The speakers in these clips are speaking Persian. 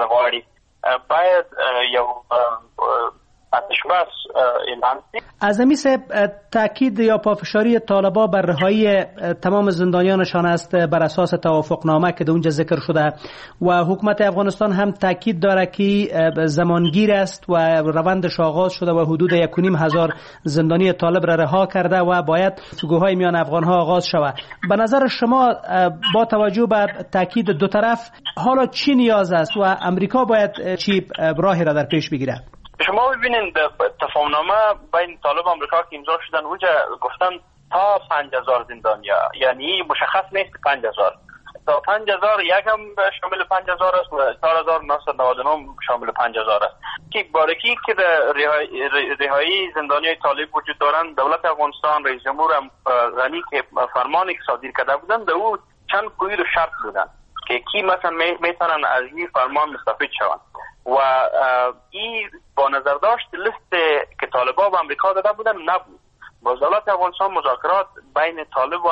غواړي باید یو آتشبس اعلان شي. اعظمی صاحب، تاکید یا پافشاری طالبان بر رهایی تمام زندانیانشان است بر اساس توافقنامه که در اونجا ذکر شده و حکومت افغانستان هم تاکید داره که زمانگیر است و روندش آغاز شده و حدود 1,500 زندانی طالب را رها کرده و باید گفتگوهای میان افغانها آغاز شود. به نظر شما با توجه به تاکید دو طرف حالا چی نیاز است و امریکا باید چی راهی را در پیش بگیره؟ شما ببینید تفاهمنامه بین طالب و امریکا که امضا شدن اونجا گفتن تا 5,000 زندانیا، یعنی مشخص نیست 5,000 تا 5,000 یک هم شامل 5,000 است و 4,999 شامل 5,000 است که بارکی که رهایی زندانیای طالب وجود دارند. دولت افغانستان رئیس جمهور غنی که فرمانی که صادر کرده بودند او چند قید و شرط بودند که کی مثلا میتونن از این فرمان مستفید شوند و این با نظر داشت لیست که طالبان و امریکا داده بودن نبود. با دولت افغانستان مذاکرات بین طالب و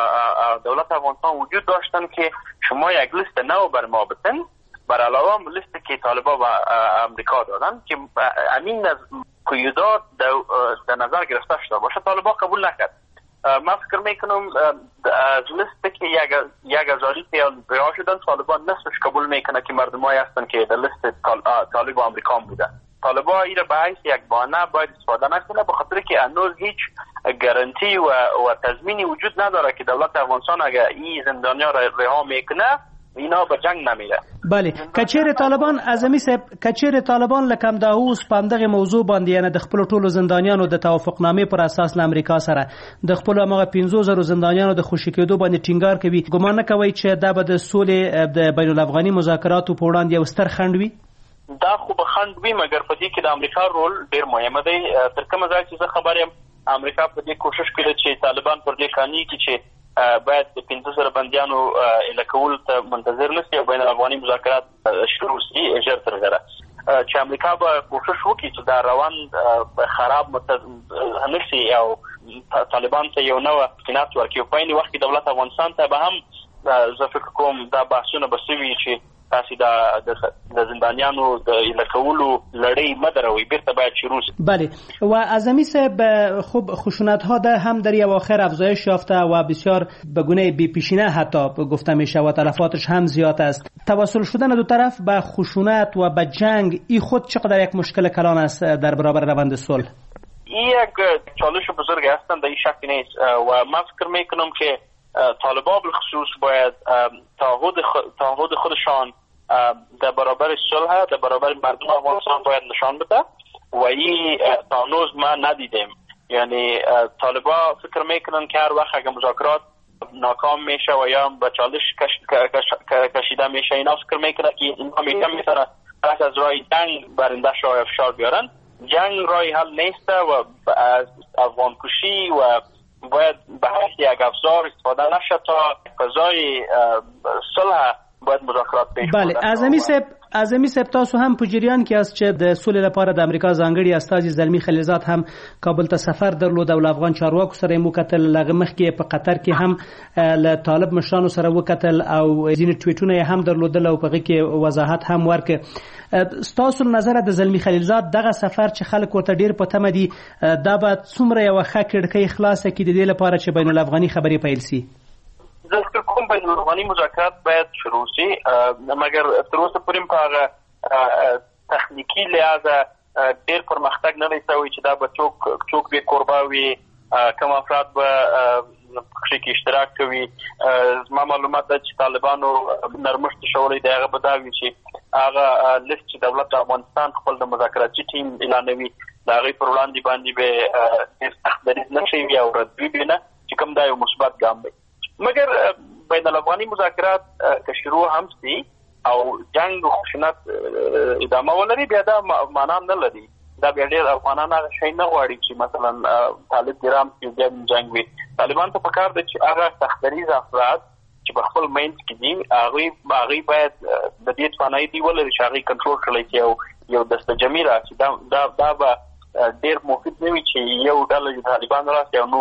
دولت افغانستان وجود داشتن که شما یک لیست نو بر ما بتن بر علاوه لیست که طالبان و امریکا دادن که امین از قیودات در نظر گرفته شده باشه. طالبان قبول نکرد. من فکر میکنم از لیست که 1,000 رها شدن طالبان نصفش قبول میکنه که مردمایی هستن که در لیست طالب و امریکا بوده. طالبان این به حیث یک بهانه باید استفاده نکنه به خاطر که هنوز هیچ گارانتی و تضمینی وجود نداره که دولت افغانستان اگر این زندانیا را رها میکنه اینا به جنگ نمیره. بله، کچیر طالبان اعظمی صاحب، کچیر طالبان لکم دا اوس پاندغه موضوع باندې یعنی د خپل ټولو زندانیانو د توافقنامې پر اساس له امریکا سره د خپل هغه 15,000 زندانیانو د خوشی کېدو باندې ټینګار کوي. ګمان نه کوي چې دا به د سولې د بین الافغاني مذاکراتو په وړاندې یو ستر خنډ وي؟ دا خو به خنډ وي، مګر په دې کې د امریکا رول ډیر مهم دی. تر کومه ځای چې زه خبر یم امریکا په دې کوشش کوي چې طالبان پر دې قانوني کې چې باید د 15,000 بندیانو الکول ته منتظر نشي او بین الافغاني مذاکرات شروع شي ژر تر ژره. چې امریکا به کوشش وکړي چې دا روان خراب نشي او طالبان ته یو نوې امکانات ورکړي. په عین وخت کې دولت افغانستان ته به هم زه فکر کوم دا بحثونه به سوي چې تاسو د زندانیانو د الکولو لړۍ مدروي بیرته باید شروع شي. بله، و اعظمی صاحب خوب خشونت ها در هم در اواخر افزایش یافته و بسیار به گونه بی پیشینه حتی گفته میشه و تلفاتش هم زیاد است. توسل شدن دو طرف به خشونت و به جنگ این خود چقدر یک مشکل کلان است در برابر روند صلح؟ این یک چالش بزرگ هستند، این شک نیست و من فکر میکنم که طالبان بالخصوص باید تعهد خودشان در برابر صلح در برابر مردم افغانستان باید نشان بده و این تا هنوز ما ندیدیم. یعنی طالبان فکر میکنن که هر وقت اگه مذاکرات ناکام میشه و یا به چالش کشیده میشه اینا فکر میکنن که اینا میتونن پس از راه جنگ برندش راه افشار بیارن. جنگ راه حل نیست و از افغان کشی و باید به حیث یک افزار استفاده نشه تا فضای صلح باید مذاکرات پیش بله، اعظمی صاحب تاسو هم په جریان کې است چې د سولې لپاره د امریکا ځانګړي استازي زلمی خلیلزاد هم کابل ته سفر درلود او افغان چارواکو سره مو کتل. لغه مخ کې په قطر کې هم له طالب مشرانو سره وکتل او ځینې ټویټونه هم درلودل او په هغه کې وضاحت هم ورکړ. ستاسو نظر د زلمی خلیلزاد دغه سفر چې خلک ورته ډیر په تمه دي دا به څومره یو ښه کړکۍ خلاصه کړي د دې لپاره چې بین الافغاني خبرې پیل شي؟ زه فکر کوم بین الافغاني مذاکرات باید شروع شي، مګر تر اوسه پورې په هغه تخنیکي لحاظه ډیر پرمختګ نه دی شوی چې دا به څوک به قربا وي، کوم افراد به پکې کې اشتراک کوي. زما معلومات ده چې طالبانو نرمښت شولې دی هغه به دا وي چې هغه لیست چې دولت افغانستان خپل د مذاکراتي ټیم اعلانوي د هغې پر وړاندې باندې به ډېر سخت دریځ نه شي او رد وي نه چې کوم دا یو مثبت ګام دی. مګر بین الافغاني مذاکرات که شروع هم شي او جنگ و خشونت ادامه ولري بیا دا معنا نه لري. دا بیا ډېر افغانان هغه شی نه غواړي چې مثلا طالب ګرام چې بیا جنگ وي. طالبان ته پکار دی چې هغه سختدریز افراد چې په خپل منځ کې دي هغوی باید د دې توانایي دی ولري چې هغوی کنټرول کړی چې یو دسته جمعي راشي. دا به ډېر مفید نه وي چې یو ډله د طالبانو راشي او نور دي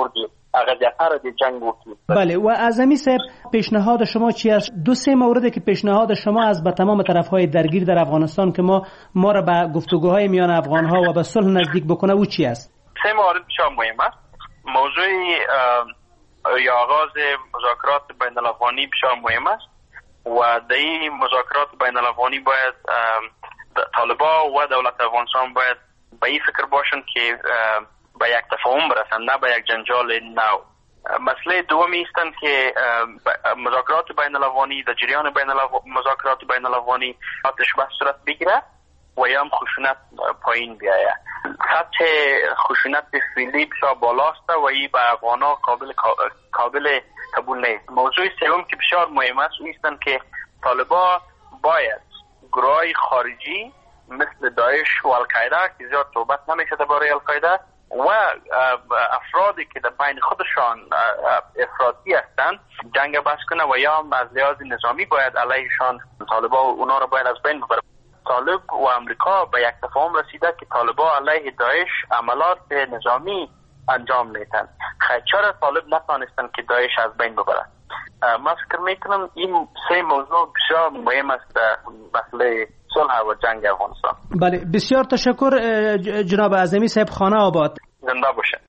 اغلبیت‌ها را در جنگ وکیل. بله، و اعظمی صاحب پیشنهاد شما چی است؟ 2-3 موردی که پیشنهاد شما از به تمام طرف‌های درگیر در افغانستان که ما را به گفتگوهای میان افغان‌ها و به صلح نزدیک بکنه او چی است؟ 3 مورد بسیار مهم است. موضوع یا آغاز مذاکرات بین الافغانی بسیار مهم است و در این مذاکرات بین الافغانی باید طالبان و دولت افغانستان باید به این فکر باشند که به یک تفاهم برسند، نه به یک جنجال نو. مسئله دومی استند که مذاکرات بین الافغانی در جریان مذاکرات بین الافغانی آتش بس صورت بگیره و یا هم خشونت پایین بیاید. سطح خشونت فعلی بسیار بالاست و این به افغانا قابل قبول نیست. موضوع سوم که بسیار مهم است ایستند که طالبان باید گروهای خارجی مثل داعش و القاعده که زیاد صحبت نمیشه درباره القاعده و افرادی که در بین خودشان افراطی هستند جنگ بس کنه و یا هم از لحاظ نظامی باید علیهشان طالبان و اونا را باید از بین ببره. طالب و امریکا به یک تفاهم رسیده که طالبان علیه داعش عملات نظامی انجام میتن. چرا طالب نتانستن که داعش از بین ببره؟ من فکر میکنم این 3 موضوع بسیار مهم است در مسئله صلح و جنگ افغانستان. بله، بسیار تشکر جناب اعظمی صاحب. خانه آباد. زنده باشه.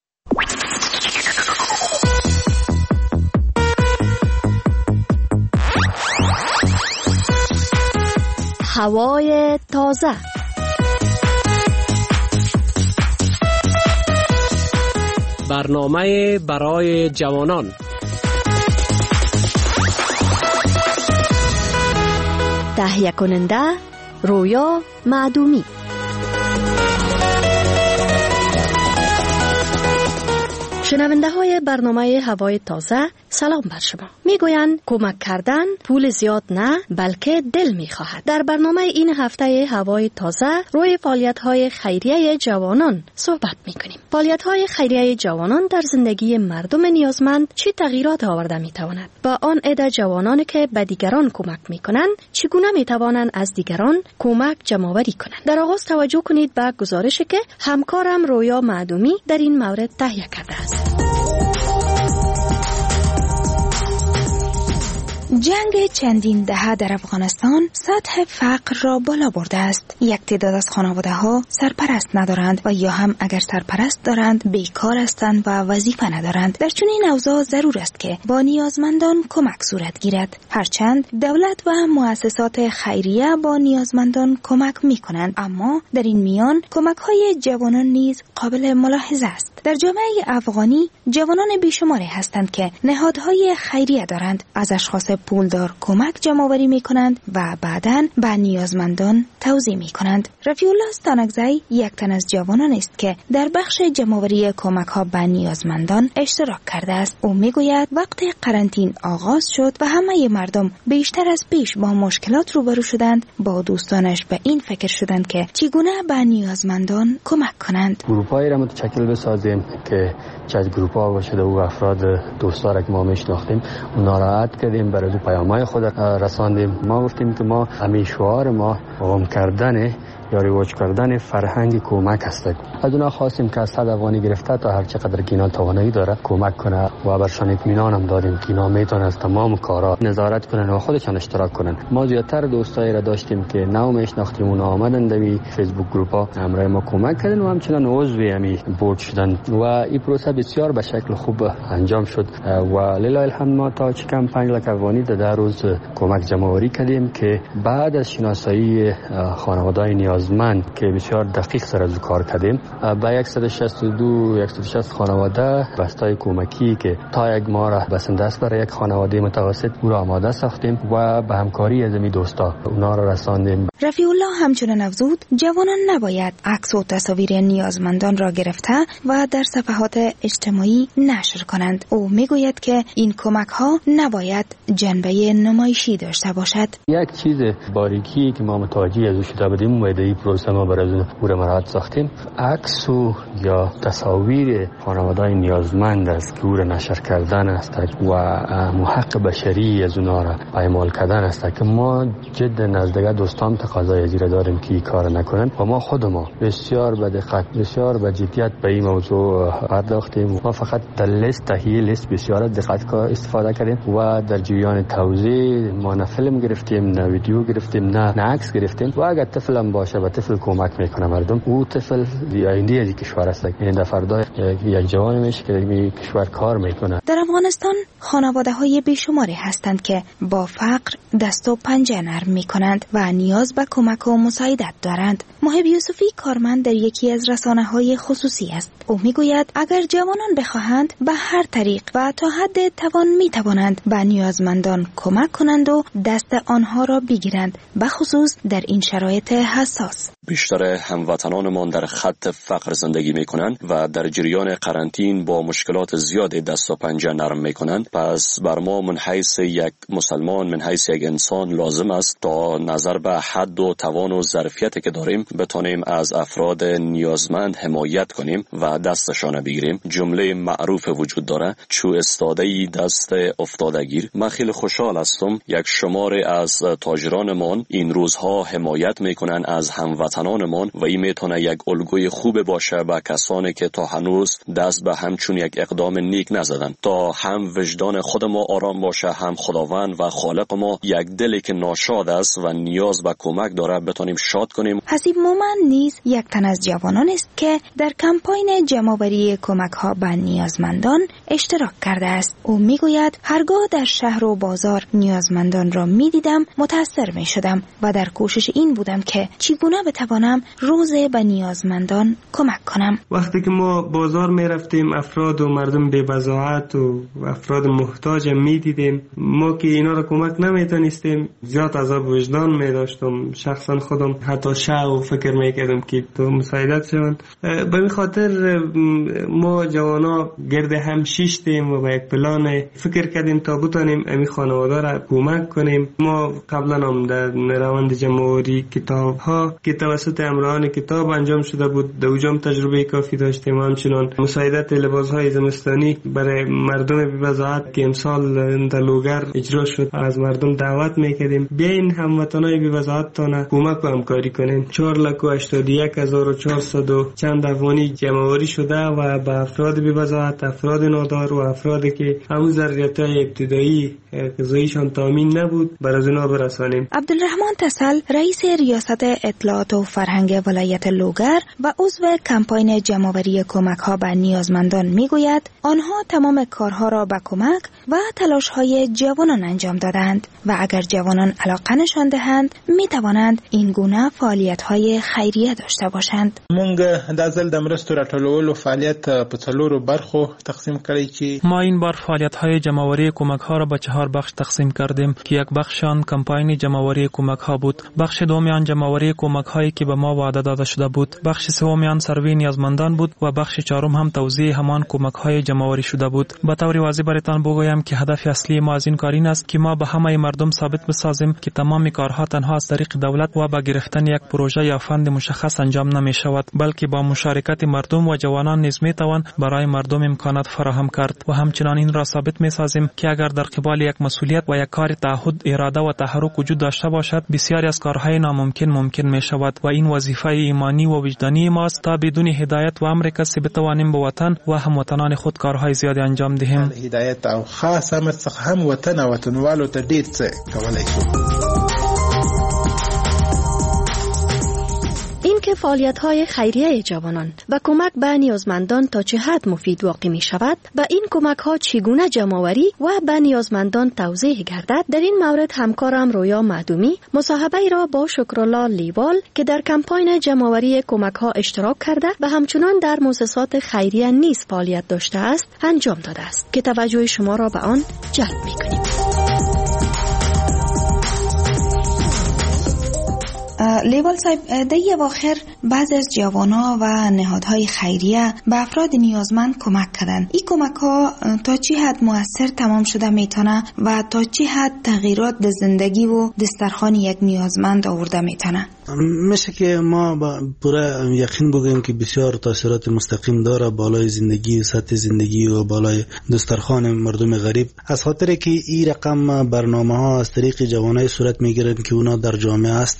هوای تازه. برنامه برای جوانان. تهیه کننده رویا معدومی. شنونده های برنامه هوای تازه، سلام بر شما. میگویند کمک کردن پول زیاد نه بلکه دل میخواهد. در برنامه این هفته هوای تازه روی فعالیت های خیریه جوانان صحبت میکنیم. فعالیت های خیریه جوانان در زندگی مردم نیازمند چه تغییرات آورده میتواند؟ با آن عده جوانانی که به دیگران کمک میکنند چگونه میتوانند از دیگران کمک جمع‌آوری کنند؟ در آغاز توجه کنید به گزارشی که همکارم رویا معدومی در این مورد تهیه کرده است. جنگ چندین دهه در افغانستان سطح فقر را بالا برده است. یک تعداد از خانواده‌ها سرپرست ندارند و یا هم اگر سرپرست دارند بیکار هستند و وظیفه ندارند. در چنین اوضاع ضرور است که با نیازمندان کمک صورت گیرد. هرچند دولت و مؤسسات خیریه با نیازمندان کمک می‌کنند، اما در این میان کمک‌های جوانان نیز قابل ملاحظه است. در جامعه افغانی جوانان بیشماری هستند که نهادهای خیریه دارند، از اشخاص پولدار کمک جمع‌آوری می‌کنند و بعداً به نیازمندان توزیع می‌کنند. رفیع الله استانکزی یک تن از جوانان است که در بخش جمع‌آوری کمک‌ها به نیازمندان اشتراک کرده است. او می‌گوید وقتی قرنطینه آغاز شد و همه مردم بیشتر از پیش با مشکلات روبرو شدند، با دوستانش به این فکر شدند که چگونه به نیازمندان کمک کنند. گروپ‌هایی را متشکل بسازیم که چه گروپ‌ها باشه و افراد دوست‌ها که ما می‌شناختیم اونا را عد کردیم، برای پیام‌های خود رساندیم. ما گفتیم که ما همیشوار ما قوم کردن یا رواج کردن فرهنگ کمک است. از اونا خواستیم که از 100 افغانی گرفته تا هر چقدر که اینا توانایی داره کمک کنه و برشان اطمینان هم دادیم که اینا میتونن از تمام کارا نظارت کنن و خودشان اشتراک کنن. ما زیادتر دوستایی را داشتیم که نو میشناختیم، اونا آمدن در فیسبوک گروپا همراه ما کمک کردن و همچنان عضو همی بورد شدن و این پروسه بسیار به شکل خوب انجام شد و لله الحمد ما تا چکم 5 لک افغانی در روز کمک جمع‌آوری کردیم که بعد از شناسایی خانواده‌های نیازمند که بسیار دقیق سر از کار کردیم با 160 خانواده بستای کمکی که تا یک ماه را بسنده است برای یک خانواده متوسط او را آماده ساختیم و به همکاری از می دوستا اونا را رساندیم. رفیع الله همچنین افزود جوانان نباید عکس و تصاویر نیازمندان را گرفته و در صفحات اجتماعی نشر کنند. او میگوید که این کمک ها نباید جنبه نمایشی داشته باشد. یک چیز باریکی که ما متوجه از شده بودیم و در پروسه ما برای او را مراد ساختیم، عکس و یا تصاویر خانواده‌های نیازمند است که او را نشر کردن است و حق بشری از اونا را پایمال کردن است که ما جد نزدیک دوستان تقاضای ازیره داریم که این کار نکنن و ما خود ما بسیار به دقت بسیار به جدیت به این موضوع پرداختیم. ما فقط در تهیه لیست بسیار دقت استفاده کردیم و در جریان توزیع ما نه فیلم گرفتیم نه ویدیو گرفتیم نه عکس گرفتیم و اگر طفل هم باشه و طفل کمک میکنه مردم، او طفل آینده از کشور است. این در فردا یک جوان میشه که در کشور کار میکنه. در افغانستان خانواده‌های بیشماری هستند که با فقر دست و پنجه نرم میکنند و نیاز به کمک و مساعدت دارند. محب یوسفی کارمند در یکی از رسانه‌های خصوصی است. او میگوید اگر جوانان بخواهند به هر طریق و تا حد توان میتوانند به نیازمندان کمک کنند و دست آنها را بگیرند، به خصوص در این شرایط حساس. بیشتر هموطنانمان در خط فقر زندگی میکنند و در جریان قرنطین با مشکلات زیاد دست و پنجه نرم میکنند. پس بر ما من حیث یک مسلمان، من حیث یک انسان لازم است تا نظر به حد و توان و ظرفیتی که داریم بتانیم از افراد نیازمند حمایت کنیم و دستشان بگیریم. جمله معروف وجود داره: چو استاده‌ای دست افتادگیر. من خیلی خوشحال هستم یک شمار از تاجرانمان این روزها حمایت میکنن از هموطنانمان و این میتونه یک الگوی خوب باشه به کسانی که تا هنوز دست به همچون یک اقدام نیک نزدن، تا هم وجدان خود ما آرام باشه، هم خداوند و خالق ما یک دلی که ناشاد است و نیاز به کمک داره بتونیم شاد کنیم. حسیب مومن نیز یک تن از جوانان است که در کمپاین جمع‌آوری کمک‌ها به نیازمندان اشتراک کرده است. او میگوید هرگاه در شهر و بازار نیازمندان را میدیدم متاثر میشدم و در کوشش این بودم که چگونه بتوانم روزه به نیازمندان کمک کنم. وقتی که ما بازار میرفتیم افراد و مردم بی بضاعت و افراد محتاج میدیدیم، ما که اینا را کمک نمیتونستیم زیاد عذاب وجدان میداشتم. شخصا خودم حتی و فکر میکردم که تو مساعدت شوند. به این خاطر ما جوانا گرد هم شیشتیم و با یک پلان فکر کردیم تا بتانیم امی خانواده را کمک کنیم. ما قبلا هم در روند جمع‌آوری کتاب ها که توسط امراهان کتاب انجام شده بود، در اونجا تجربه کافی داشتیم. همچنان مساعدت لباس های زمستانی برای مردم بی بضاعت که امسال در لوگر اجرا شد، از مردم دعوت میکردیم بیاین هموطنای بی بضاعت تان کمک و همکاری کنین. 4,81,400 و چند افغانی جمع‌آوری شده و به افراد بی بضاعت، افراد نادار و افرادی که همون ضروریات‌های ابتدایی غذاییشان تامین نبود برای اونا برسانیم. عبدالرحمن تسل رئیس ریاست اطلاعات و فرهنگ ولایت لوگر و عضو کمپاین جمع‌آوری کمک‌ها به نیازمندان میگوید آنها تمام کارها را به کمک و تلاش‌های جوانان انجام دادند و اگر جوانان علاقه نشان دهند میتوانند این گونه فعالیت‌های خیریه داشته باشند. مونږ د ځل د مرستو راټولولو فعالیت په څلورو برخو تقسیم کړی چې ما این بار فعالیت‌های جمع‌آوری کمک‌ها را به 4 بخش تقسیم کردیم که یک بخش آن کمپاین جمع‌آوری کمک‌ها بود، بخش دوم آن جمع‌آوری کمک‌هایی که به ما وعده داده شده بود، بخش سوم آن سروی نیازمندان بود و بخش چهارم هم توزیع همان کمک‌های جمع‌آوری شده بود. به طور واضح براتان بگویم که هدف اصلی ما از این کار این است که ما به همه مردم ثابت بسازیم که تمام کارها تنها از طریق دولت و با گرفتن یک پروژه یا فند مشخص انجام نمی شود، بلکه با مشارکت مردم و جوانان نیز می توان برای مردم امکانات فراهم کرد و همچنان این را ثابت می سازیم که اگر در قبال یک مسئولیت و یک کار تعهد، اراده و تحرک وجود داشته باشد، بسیاری از کارهای ناممکن ممکن می شود و این وظیفه ایمانی و وجدانی ماست تا بدون هدایت و امر کسی بتوانیم به وطن و هموطنان خود کارهای زیادی انجام دهیم. هدایت او خاص امر څخه هم وطن او وطنوالو ته ډیر څه کولای شو. این که فعالیت‌های خیریه جوانان و کمک به نیازمندان تا چه حد مفید واقع می شود، به این کمک‌ها چگونه جمع‌آوری و به نیازمندان توضیح گردد، در این مورد همکارم رویا معدومی مصاحبه را با شکرالله لیوال که در کمپاین جمع‌آوری کمک‌ها اشتراک کرده و همچنان در مؤسسات خیریه نیز فعالیت داشته است انجام داده است که توجه شما را به آن جلب می‌کنیم. لیوال صاحب، در اواخر بعض از جوانا و نهادهای خیریه به افراد نیازمند کمک کردن. این کمک ها تا چی حد مؤثر تمام شده میتونه و تا چی حد تغییرات در زندگی و دسترخوان یک نیازمند آورده میتونه؟ میشه که ما با پورا یقین بگیم که بسیار تاثیرات مستقیم داره بالای زندگی و سطح زندگی و بالای دسترخوان مردم غریب، از خاطر که این رقم برنامه ها از طریق جوانای صورت میگیرن که اونا در جامعه هستن و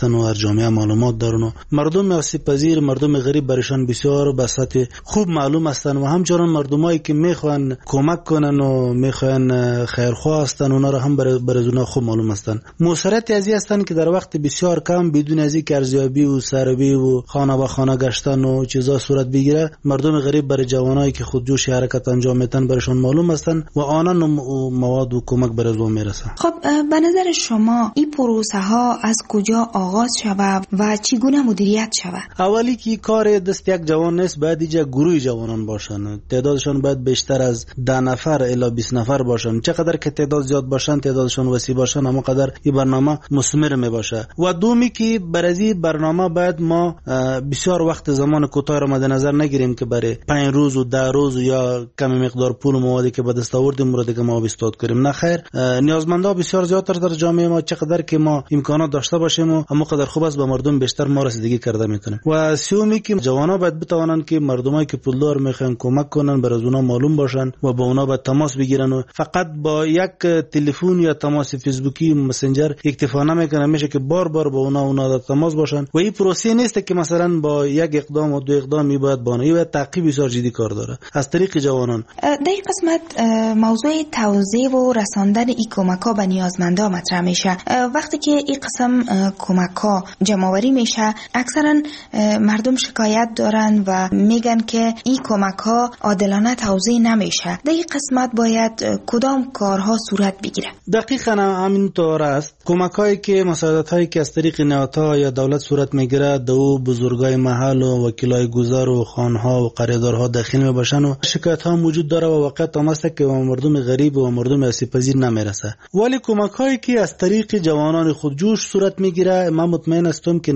جامعه معلومات دارن و مردم آسیب پذیر، مردم غریب برشان بسیار به سطح خوب معلوم هستن و همچنان مردمایی که میخوان کمک کنن و میخوان خیرخواه هستن اونا را هم برای اونا خوب معلوم هستن. موثریت ازی هستن که در وقت بسیار کم بدون ازی که ارزیابی و سروی و خانه به خانه گشتن و چیزا صورت بگیره، مردم غریب برای جوانایی که خودجوش حرکت انجام میدن برشان معلوم هستن و آنان مواد و کمک برای او میرسه. خب به نظر شما این پروسه ها از کجا آغاز شود و چگونه مدیریت شود؟ اولی که کار دست یک جوان نیست، باید اینجا گروه جوانان باشن. تعدادشان باید بیشتر از 10 نفر الی 20 نفر باشن. چقدر که تعداد زیاد باشن، تعدادشان وسیع باشن، اما قدر این برنامه مثمر می باشه. و دومی که برای برنامه باید ما بسیار وقت زمان کوتاه را مد نظر نگیریم که برای 5 روز و 10 روز یا کم مقدار پول و موادی که به دست آوردیم مورد که ما بیستاد کنیم. نه خیر، نیازمندا بسیار زیادتر در جامعه ما. چقدر که ما امکانات داشته باشیم و اما قدر خوب است به مردم بیشتر ما رسیدگی کرده میتونیم. و سومی که جوانا باید بتوانند که مردمایی که پولدار میخوان کمک کنن برای اونا معلوم باشن و با اونا باید تماس بگیرن و فقط با یک تلفن یا تماس فیسبوکی مسنجر اکتفا نمیکنه. میشه که بار بار با اونا تماس باشن و این پروسه نیست که مثلا با یک اقدام و 2 اقدامی باید بانه. این باید تعقیب بسیار جدی کار داره از طریق جوانان. در این قسمت موضوع توزیع و رساندن این کمک‌ها به نیازمندا مطرح میشه. وقتی که این قسم کمک‌ها جمع‌آوری میشه، اکثرا مردم شکایت دارن و میگن که این کمک‌ها عادلانه توزیع نمیشه. در این قسمت باید کدام کارها صورت بگیره؟ دقیقاً همینطور است. کمک‌هایی که مساعدت‌هایی که از طریق نهادها یا دولت صورت میگیره، دو بزرگای محل و وکیلای گذر و خانها و قراردادها داخل میباشن و شکایت‌ها موجود داره و واقعیت هم است که مردم غریب و مردم آسیب پذیر نمیرسه. ولی کمک‌هایی که از طریق جوانان خودجوش صورت میگیره، من مطمئن هستم که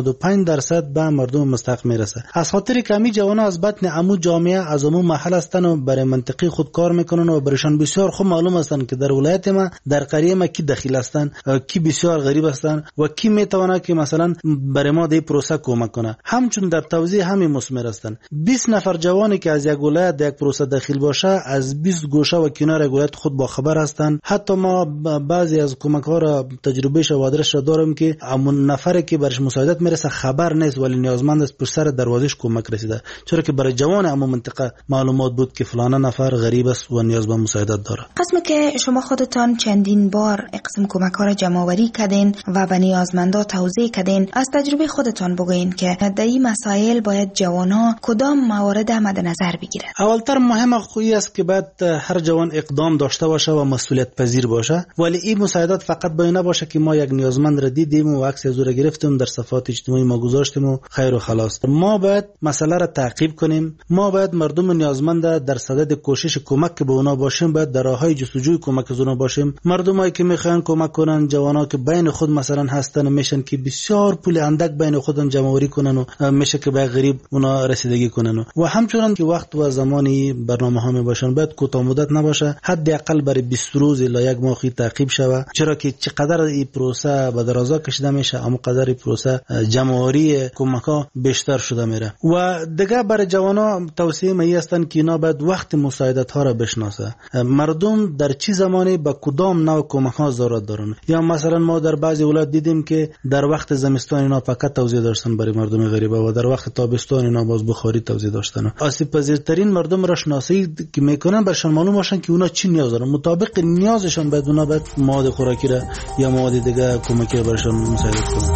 90-95% به مردم مستحق میرسه. از خاطر کمی جوانان از بطن عمو جامعه از عمو محل هستن و برای منطقه خود کار میکنن و برشان بسیار خوب معلوم هستن که در ولایت ما، در قریه ما کی دخیل هستن، کی بسیار غریب هستن و کی میتونه که مثلا برای ما در پروسه کمک کنه. همچون در توزیع همین مثمر هستن. 20 نفر جوانی که از یک ولایت در یک پروسه داخل باشه، از 20 گوشه و کنار ولایت خود با خبر هستن. حتی ما بعضی از کمک ها را تجربهش و آدرسش دارم که همون نفری که برش مساعدت میرسه خبر نیست ولی نیازمند است پشت سر دروازش کمک رسیده، چرا که برای جوان همون منطقه معلومات بود که فلان نفر غریب است و نیاز به مساعدت داره. قسمی که شما خودتان چندین بار قسم کمک ها را جمع آوری کردین و به نیازمندا توزیع کردین، از تجربه خودتان بگوین که در این مسائل باید جوانا کدام موارد مد نظر بگیره؟ اولتر مهم خویی است که باید هر جوان اقدام داشته باشه و مسئولیت پذیر باشه. ولی این مساعدت فقط باید نباشه که ما یک نیازمند را دیدیم و عکس از او را گرفتیم در صفحات اجتماعی ما گذاشتیم و خیر و خلاص. ما باید مسئله را تعقیب کنیم. ما باید مردم نیازمند در صدد کوشش کمک به اونا باشیم، باید در راههای جستجوی کمک از اونا باشیم. مردمایی که میخوان کمک کنن، جوانا که بین خود مثلا هستن، میشن که بسیار پول اندک بین خودن جمع آوری کنن و میشه که به غریب اونا رسیدگی کنن و همچنان که وقت و زمانی برنامه‌ها میباشن باید کوتاه مدت نباشه، حداقل برای 20 روز الی 1 ماه تعقیب شود، چرا که چقدر این پروسه به درازا کشیده میشه اما قدر این پروسه جمع آوری کمک‌ها بیشتر شده میره. و دیگه برای جوانا توصیه می هستند که اینا باید وقت مساعدت ها را بشناسه. مردم در چه زمانی با کدام نوع کمک ها ضرورت دارن. یا مثلا ما در بعضی ولایت دیدیم که در وقت زمستان اینا فقط توزیع داشتن برای مردم غریب و در وقت تابستان اینا باز بخاری توزیع داشتن. آسیب پذیرترین مردم را شناسی که میکنن برشان معلوم باشن که اونا چی نیاز دارن، مطابق نیازشان باید اونا باید مواد خوراکی را یا مواد دیگه کمکی برشان مساعدت کنن.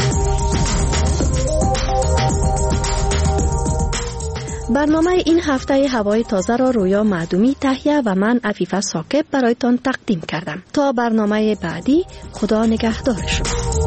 برنامه این هفته هوای تازه را رویا معدومی تهیه و من عفیفه ثاقب برایتان تقدیم کردم. تا برنامه بعدی، خدا نگهدار شما.